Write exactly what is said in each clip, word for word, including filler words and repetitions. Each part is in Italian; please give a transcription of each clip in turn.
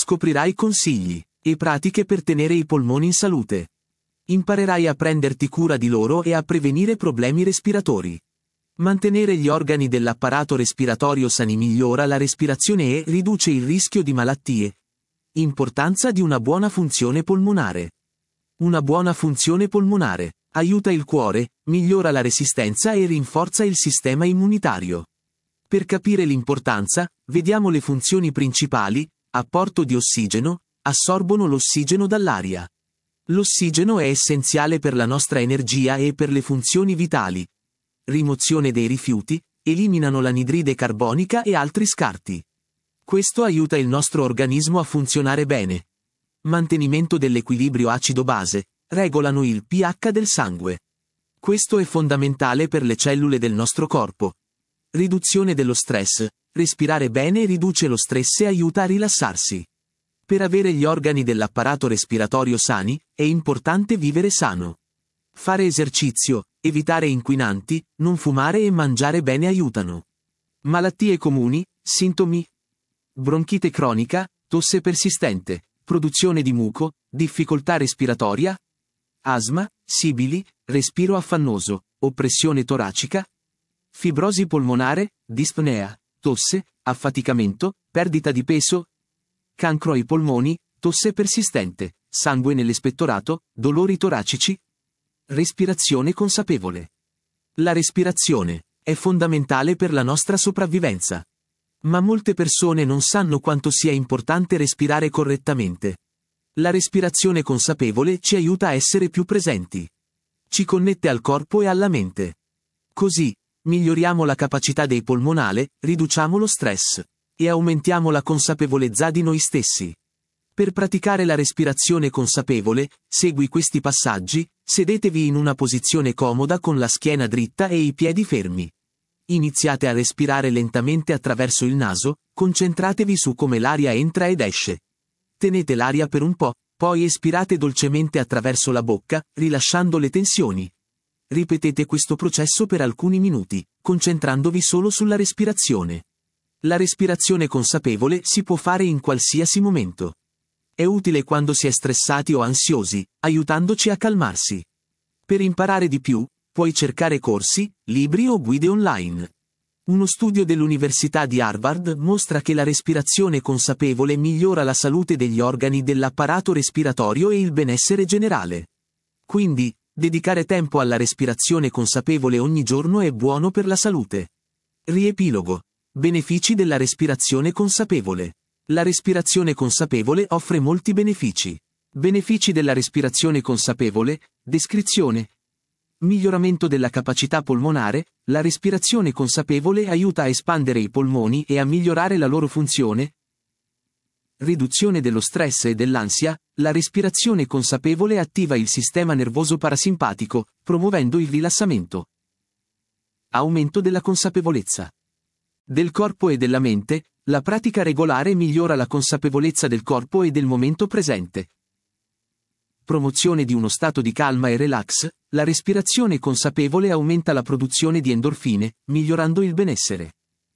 Scoprirai consigli e pratiche per tenere i polmoni in salute. Imparerai a prenderti cura di loro e a prevenire problemi respiratori. Mantenere gli organi dell'apparato respiratorio sani migliora la respirazione e riduce il rischio di malattie. Importanza di una buona funzione polmonare. Una buona funzione polmonare aiuta il cuore, migliora la resistenza e rinforza il sistema immunitario. Per capire l'importanza, vediamo le funzioni principali: apporto di ossigeno, assorbono l'ossigeno dall'aria. L'ossigeno è essenziale per la nostra energia e per le funzioni vitali. Rimozione dei rifiuti, eliminano l'anidride carbonica e altri scarti. Questo aiuta il nostro organismo a funzionare bene. Mantenimento dell'equilibrio acido-base, regolano il pH del sangue. Questo è fondamentale per le cellule del nostro corpo. Riduzione dello stress, respirare bene riduce lo stress e aiuta a rilassarsi. Per avere gli organi dell'apparato respiratorio sani, è importante vivere sano. Fare esercizio, evitare inquinanti, non fumare e mangiare bene aiutano. Malattie comuni, sintomi: bronchite cronica, tosse persistente, produzione di muco, difficoltà respiratoria, asma, sibili, respiro affannoso, oppressione toracica, fibrosi polmonare, dispnea, tosse, affaticamento, perdita di peso, cancro ai polmoni, tosse persistente, sangue nell'espettorato, dolori toracici. Respirazione consapevole. La respirazione è fondamentale per la nostra sopravvivenza. Ma molte persone non sanno quanto sia importante respirare correttamente. La respirazione consapevole ci aiuta a essere più presenti. Ci connette al corpo e alla mente. Così, miglioriamo la capacità dei polmonali, riduciamo lo stress e aumentiamo la consapevolezza di noi stessi. Per praticare la respirazione consapevole, segui questi passaggi: sedetevi in una posizione comoda con la schiena dritta e i piedi fermi. Iniziate a respirare lentamente attraverso il naso, concentratevi su come l'aria entra ed esce. Tenete l'aria per un po', poi espirate dolcemente attraverso la bocca, rilasciando le tensioni. Ripetete questo processo per alcuni minuti, concentrandovi solo sulla respirazione. La respirazione consapevole si può fare in qualsiasi momento. È utile quando si è stressati o ansiosi, aiutandoci a calmarsi. Per imparare di più, puoi cercare corsi, libri o guide online. Uno studio dell'Università di Harvard mostra che la respirazione consapevole migliora la salute degli organi dell'apparato respiratorio e il benessere generale. Quindi, dedicare tempo alla respirazione consapevole ogni giorno è buono per la salute. Riepilogo. Benefici della respirazione consapevole. La respirazione consapevole offre molti benefici. Benefici della respirazione consapevole, descrizione. Miglioramento della capacità polmonare, la respirazione consapevole aiuta a espandere i polmoni e a migliorare la loro funzione. Riduzione dello stress e dell'ansia, la respirazione consapevole attiva il sistema nervoso parasimpatico, promuovendo il rilassamento. Aumento della consapevolezza del corpo e della mente, la pratica regolare migliora la consapevolezza del corpo e del momento presente. Promozione di uno stato di calma e relax, la respirazione consapevole aumenta la produzione di endorfine, migliorando il benessere.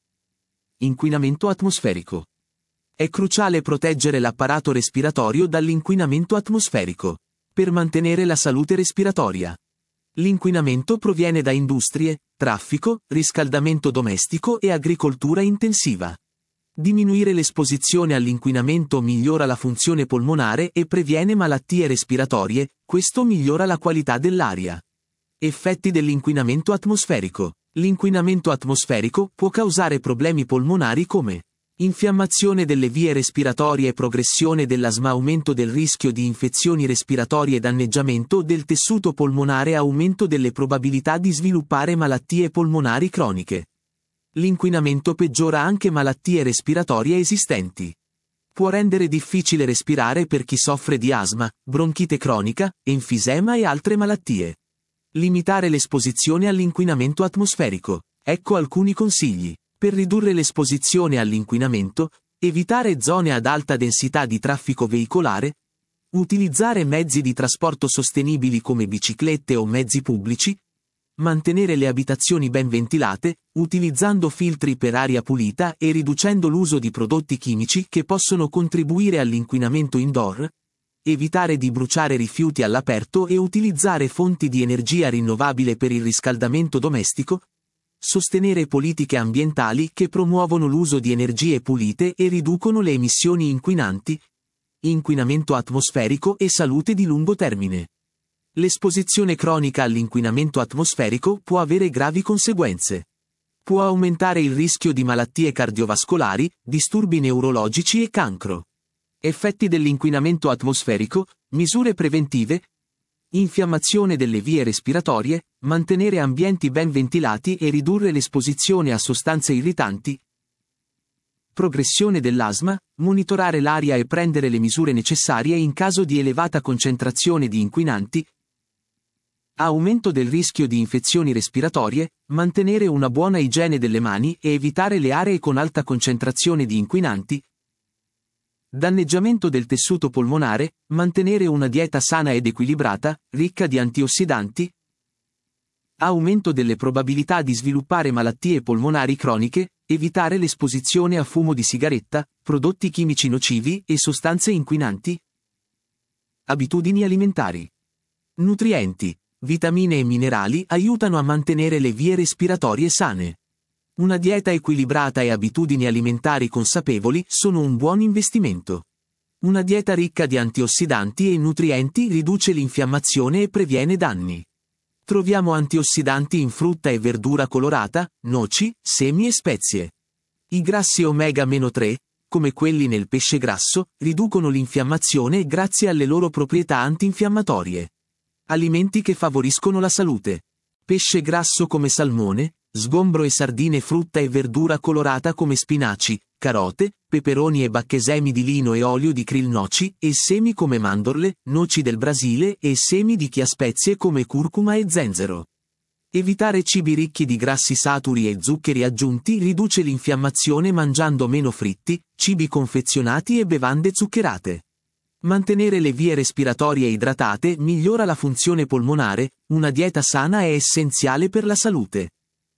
Inquinamento atmosferico. È cruciale proteggere l'apparato respiratorio dall'inquinamento atmosferico, per mantenere la salute respiratoria. L'inquinamento proviene da industrie, traffico, riscaldamento domestico e agricoltura intensiva. Diminuire l'esposizione all'inquinamento migliora la funzione polmonare e previene malattie respiratorie, questo migliora la qualità dell'aria. Effetti dell'inquinamento atmosferico. L'inquinamento atmosferico può causare problemi polmonari come infiammazione delle vie respiratorie e progressione dell'asma, aumento del rischio di infezioni respiratorie, danneggiamento del tessuto polmonare, aumento delle probabilità di sviluppare malattie polmonari croniche. L'inquinamento peggiora anche malattie respiratorie esistenti. Può rendere difficile respirare per chi soffre di asma, bronchite cronica, enfisema e altre malattie. Limitare l'esposizione all'inquinamento atmosferico. Ecco alcuni consigli. Per ridurre l'esposizione all'inquinamento, evitare zone ad alta densità di traffico veicolare, utilizzare mezzi di trasporto sostenibili come biciclette o mezzi pubblici, mantenere le abitazioni ben ventilate, utilizzando filtri per aria pulita e riducendo l'uso di prodotti chimici che possono contribuire all'inquinamento indoor, evitare di bruciare rifiuti all'aperto e utilizzare fonti di energia rinnovabile per il riscaldamento domestico, sostenere politiche ambientali che promuovono l'uso di energie pulite e riducono le emissioni inquinanti, inquinamento atmosferico e salute di lungo termine. L'esposizione cronica all'inquinamento atmosferico può avere gravi conseguenze. Può aumentare il rischio di malattie cardiovascolari, disturbi neurologici e cancro. Effetti dell'inquinamento atmosferico, misure preventive, infiammazione delle vie respiratorie, mantenere ambienti ben ventilati e ridurre l'esposizione a sostanze irritanti, progressione dell'asma, monitorare l'aria e prendere le misure necessarie in caso di elevata concentrazione di inquinanti, aumento del rischio di infezioni respiratorie, mantenere una buona igiene delle mani e evitare le aree con alta concentrazione di inquinanti, danneggiamento del tessuto polmonare, mantenere una dieta sana ed equilibrata, ricca di antiossidanti, aumento delle probabilità di sviluppare malattie polmonari croniche, evitare l'esposizione a fumo di sigaretta, prodotti chimici nocivi e sostanze inquinanti. Abitudini alimentari. Nutrienti, vitamine e minerali aiutano a mantenere le vie respiratorie sane. Una dieta equilibrata e abitudini alimentari consapevoli sono un buon investimento. Una dieta ricca di antiossidanti e nutrienti riduce l'infiammazione e previene danni. Troviamo antiossidanti in frutta e verdura colorata, noci, semi e spezie. I grassi omega tre, come quelli nel pesce grasso, riducono l'infiammazione grazie alle loro proprietà antinfiammatorie. Alimenti che favoriscono la salute. Pesce grasso come salmone, sgombro e sardine, frutta e verdura colorata come spinaci, carote, peperoni e bacche, semi di lino e olio di krill, noci e semi come mandorle, noci del Brasile e semi di chia, spezie come curcuma e zenzero. Evitare cibi ricchi di grassi saturi e zuccheri aggiunti riduce l'infiammazione mangiando meno fritti, cibi confezionati e bevande zuccherate. Mantenere le vie respiratorie idratate migliora la funzione polmonare, una dieta sana è essenziale per la salute.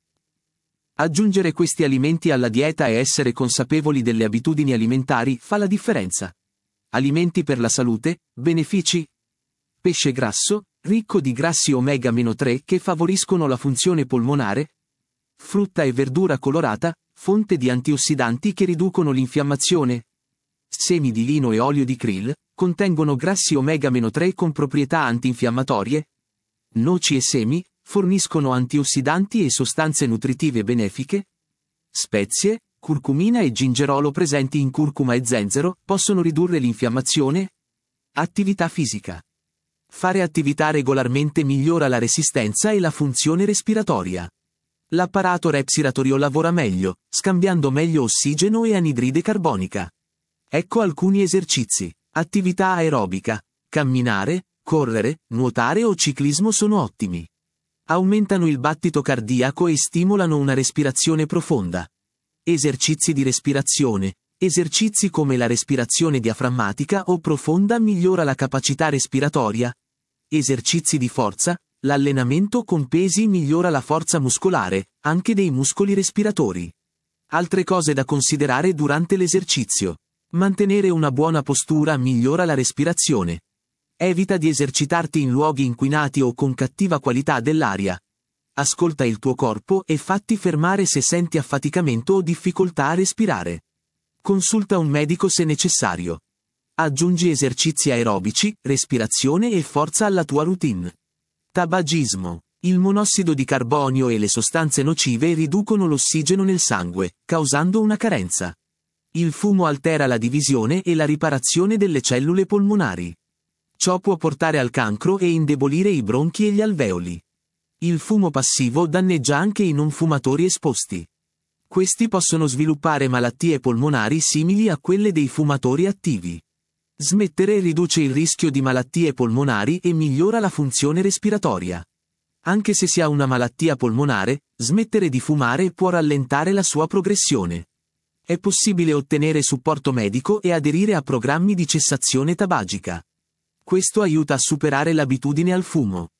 Aggiungere questi alimenti alla dieta e essere consapevoli delle abitudini alimentari fa la differenza. Alimenti per la salute, benefici. Pesce grasso, ricco di grassi omega tre che favoriscono la funzione polmonare. Frutta e verdura colorata, fonte di antiossidanti che riducono l'infiammazione. Semi di lino e olio di krill, contengono grassi omega tre con proprietà antinfiammatorie. Noci e semi, forniscono antiossidanti e sostanze nutritive benefiche. Spezie, curcumina e gingerolo presenti in curcuma e zenzero, possono ridurre l'infiammazione. Attività fisica. Fare attività regolarmente migliora la resistenza e la funzione respiratoria. L'apparato respiratorio lavora meglio, scambiando meglio ossigeno e anidride carbonica. Ecco alcuni esercizi. Attività aerobica. Camminare, correre, nuotare o ciclismo sono ottimi. Aumentano il battito cardiaco e stimolano una respirazione profonda. Esercizi di respirazione. Esercizi come la respirazione diaframmatica o profonda migliora la capacità respiratoria. Esercizi di forza. L'allenamento con pesi migliora la forza muscolare, anche dei muscoli respiratori. Altre cose da considerare durante l'esercizio. Mantenere una buona postura migliora la respirazione. Evita di esercitarti in luoghi inquinati o con cattiva qualità dell'aria. Ascolta il tuo corpo e fatti fermare se senti affaticamento o difficoltà a respirare. Consulta un medico se necessario. Aggiungi esercizi aerobici, respirazione e forza alla tua routine. Tabagismo. Il monossido di carbonio e le sostanze nocive riducono l'ossigeno nel sangue, causando una carenza. Il fumo altera la divisione e la riparazione delle cellule polmonari. Ciò può portare al cancro e indebolire i bronchi e gli alveoli. Il fumo passivo danneggia anche i non fumatori esposti. Questi possono sviluppare malattie polmonari simili a quelle dei fumatori attivi. Smettere riduce il rischio di malattie polmonari e migliora la funzione respiratoria. Anche se si ha una malattia polmonare, smettere di fumare può rallentare la sua progressione. È possibile ottenere supporto medico e aderire a programmi di cessazione tabagica. Questo aiuta a superare l'abitudine al fumo.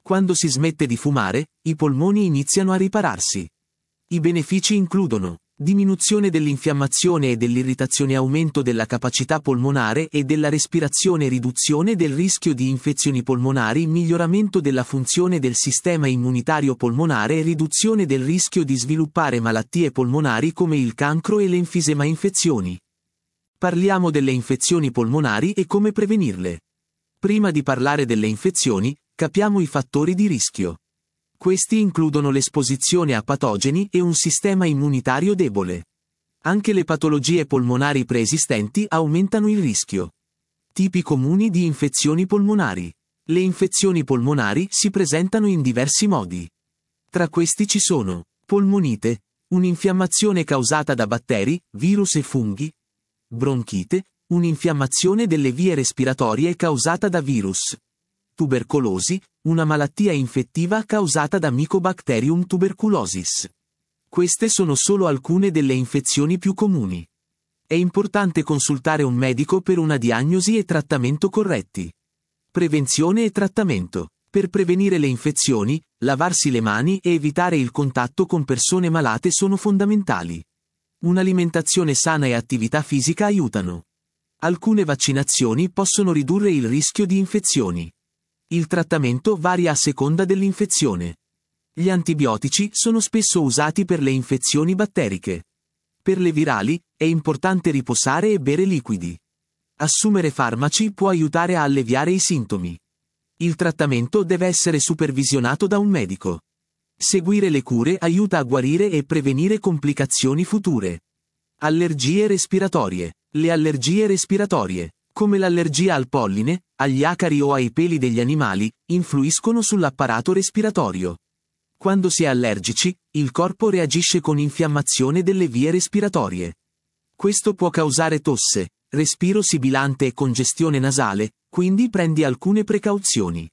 Quando si smette di fumare, i polmoni iniziano a ripararsi. I benefici includono diminuzione dell'infiammazione e dell'irritazione, aumento della capacità polmonare e della respirazione, riduzione del rischio di infezioni polmonari, miglioramento della funzione del sistema immunitario polmonare e riduzione del rischio di sviluppare malattie polmonari come il cancro e l'enfisema. Infezioni. Parliamo delle infezioni polmonari e come prevenirle. Prima di parlare delle infezioni, capiamo i fattori di rischio. Questi includono l'esposizione a patogeni e un sistema immunitario debole. Anche le patologie polmonari preesistenti aumentano il rischio. Tipi comuni di infezioni polmonari. Le infezioni polmonari si presentano in diversi modi. Tra questi ci sono polmonite, un'infiammazione causata da batteri, virus e funghi; bronchite, un'infiammazione delle vie respiratorie causata da virus; tubercolosi, una malattia infettiva causata da Mycobacterium tuberculosis. Queste sono solo alcune delle infezioni più comuni. È importante consultare un medico per una diagnosi e trattamento corretti. Prevenzione e trattamento. Per prevenire le infezioni, lavarsi le mani e evitare il contatto con persone malate sono fondamentali. Un'alimentazione sana e attività fisica aiutano. Alcune vaccinazioni possono ridurre il rischio di infezioni. Il trattamento varia a seconda dell'infezione. Gli antibiotici sono spesso usati per le infezioni batteriche. Per le virali, è importante riposare e bere liquidi. Assumere farmaci può aiutare a alleviare i sintomi. Il trattamento deve essere supervisionato da un medico. Seguire le cure aiuta a guarire e prevenire complicazioni future. Allergie respiratorie. Le allergie respiratorie, come l'allergia al polline, agli acari o ai peli degli animali, influiscono sull'apparato respiratorio. Quando si è allergici, il corpo reagisce con infiammazione delle vie respiratorie. Questo può causare tosse, respiro sibilante e congestione nasale, quindi prendi alcune precauzioni.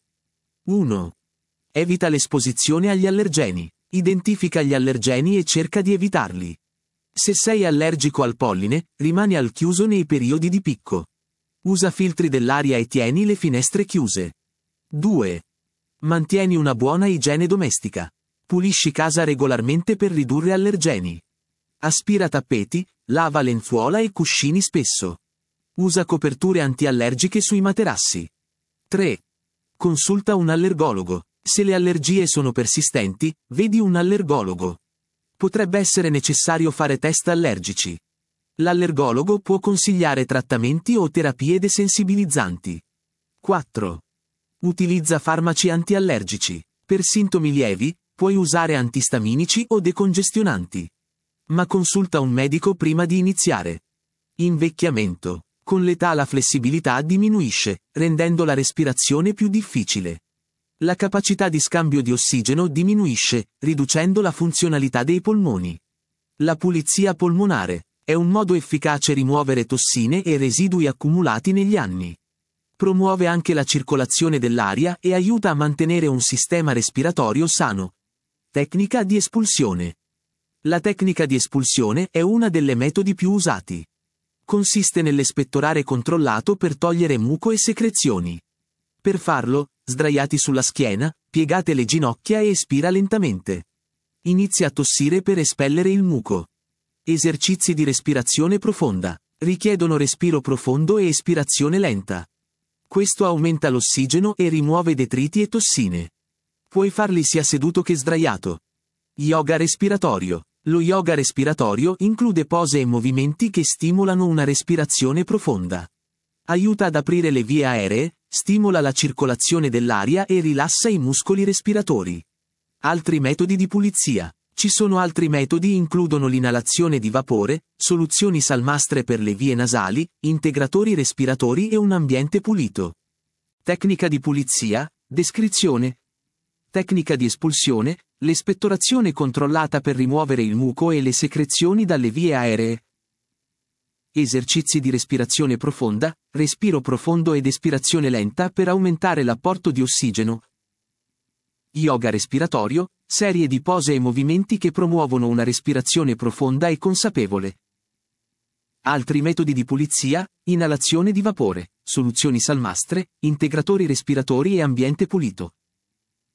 uno. Evita l'esposizione agli allergeni. Identifica gli allergeni e cerca di evitarli. Se sei allergico al polline, rimani al chiuso nei periodi di picco. Usa filtri dell'aria e tieni le finestre chiuse. due. Mantieni una buona igiene domestica. Pulisci casa regolarmente per ridurre allergeni. Aspira tappeti, lava lenzuola e cuscini spesso. Usa coperture antiallergiche sui materassi. tre. Consulta un allergologo. Se le allergie sono persistenti, vedi un allergologo. Potrebbe essere necessario fare test allergici. L'allergologo può consigliare trattamenti o terapie desensibilizzanti. quattro. Utilizza farmaci antiallergici. Per sintomi lievi, puoi usare antistaminici o decongestionanti. Ma consulta un medico prima di iniziare. Invecchiamento. Con l'età la flessibilità diminuisce, rendendo la respirazione più difficile. La capacità di scambio di ossigeno diminuisce, riducendo la funzionalità dei polmoni. La pulizia polmonare è un modo efficace rimuovere tossine e residui accumulati negli anni. Promuove anche la circolazione dell'aria e aiuta a mantenere un sistema respiratorio sano. Tecnica di espulsione. La tecnica di espulsione è una delle metodi più usati. Consiste nell'espettorare controllato per togliere muco e secrezioni. Per farlo, sdraiati sulla schiena, piegate le ginocchia e espira lentamente. Inizia a tossire per espellere il muco. Esercizi di respirazione profonda. Richiedono respiro profondo e espirazione lenta. Questo aumenta l'ossigeno e rimuove detriti e tossine. Puoi farli sia seduto che sdraiato. Yoga respiratorio. Lo yoga respiratorio include pose e movimenti che stimolano una respirazione profonda. Aiuta ad aprire le vie aeree, stimola la circolazione dell'aria e rilassa i muscoli respiratori. Altri metodi di pulizia. Ci sono altri metodi, includono l'inalazione di vapore, soluzioni salmastre per le vie nasali, integratori respiratori e un ambiente pulito. Tecnica di pulizia, descrizione. Tecnica di espulsione, l'espettorazione controllata per rimuovere il muco e le secrezioni dalle vie aeree. Esercizi di respirazione profonda, respiro profondo ed espirazione lenta per aumentare l'apporto di ossigeno. Yoga respiratorio, serie di pose e movimenti che promuovono una respirazione profonda e consapevole. Altri metodi di pulizia, inalazione di vapore, soluzioni salmastre, integratori respiratori e ambiente pulito.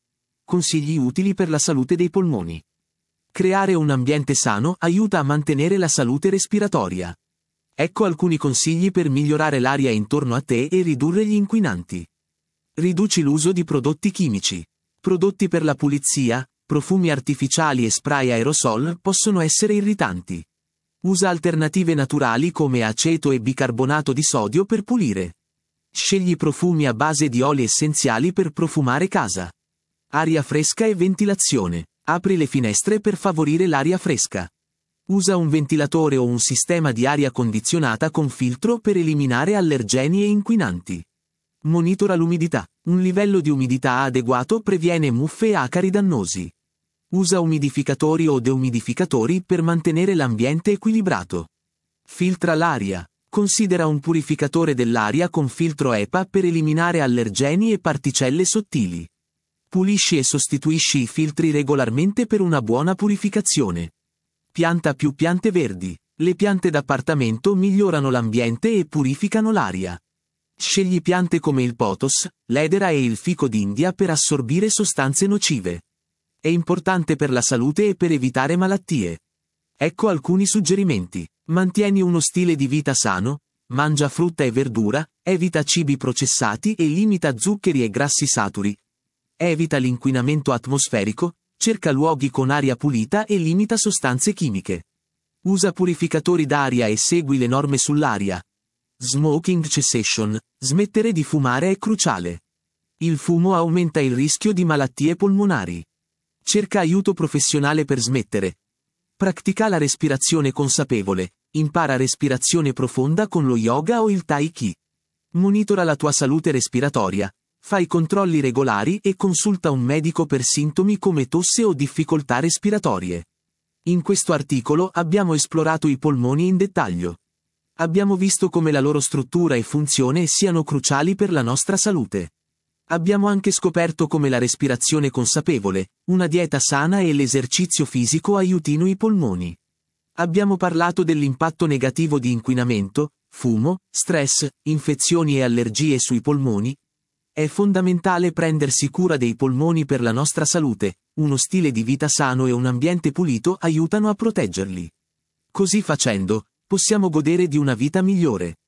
Consigli utili per la salute dei polmoni. Creare un ambiente sano aiuta a mantenere la salute respiratoria. Ecco alcuni consigli per migliorare l'aria intorno a te e ridurre gli inquinanti. Riduci l'uso di prodotti chimici. Prodotti per la pulizia, profumi artificiali e spray aerosol possono essere irritanti. Usa alternative naturali come aceto e bicarbonato di sodio per pulire. Scegli profumi a base di oli essenziali per profumare casa. Aria fresca e ventilazione. Apri le finestre per favorire l'aria fresca. Usa un ventilatore o un sistema di aria condizionata con filtro per eliminare allergeni e inquinanti. Monitora l'umidità. Un livello di umidità adeguato previene muffe e acari dannosi. Usa umidificatori o deumidificatori per mantenere l'ambiente equilibrato. Filtra l'aria. Considera un purificatore dell'aria con filtro E P A per eliminare allergeni e particelle sottili. Pulisci e sostituisci i filtri regolarmente per una buona purificazione. Pianta più piante verdi. Le piante d'appartamento migliorano l'ambiente e purificano l'aria. Scegli piante come il pothos, l'edera e il fico d'India per assorbire sostanze nocive. È importante per la salute e per evitare malattie. Ecco alcuni suggerimenti. Mantieni uno stile di vita sano, mangia frutta e verdura, evita cibi processati e limita zuccheri e grassi saturi. Evita l'inquinamento atmosferico, cerca luoghi con aria pulita e limita sostanze chimiche. Usa purificatori d'aria e segui le norme sull'aria. Smoking cessation. Smettere di fumare è cruciale. Il fumo aumenta il rischio di malattie polmonari. Cerca aiuto professionale per smettere. Pratica la respirazione consapevole. Impara respirazione profonda con lo yoga o il tai chi. Monitora la tua salute respiratoria. Fai controlli regolari e consulta un medico per sintomi come tosse o difficoltà respiratorie. In questo articolo abbiamo esplorato i polmoni in dettaglio. Abbiamo visto come la loro struttura e funzione siano cruciali per la nostra salute. Abbiamo anche scoperto come la respirazione consapevole, una dieta sana e l'esercizio fisico aiutino i polmoni. Abbiamo parlato dell'impatto negativo di inquinamento, fumo, stress, infezioni e allergie sui polmoni. È fondamentale prendersi cura dei polmoni per la nostra salute, uno stile di vita sano e un ambiente pulito aiutano a proteggerli. Così facendo, possiamo godere di una vita migliore.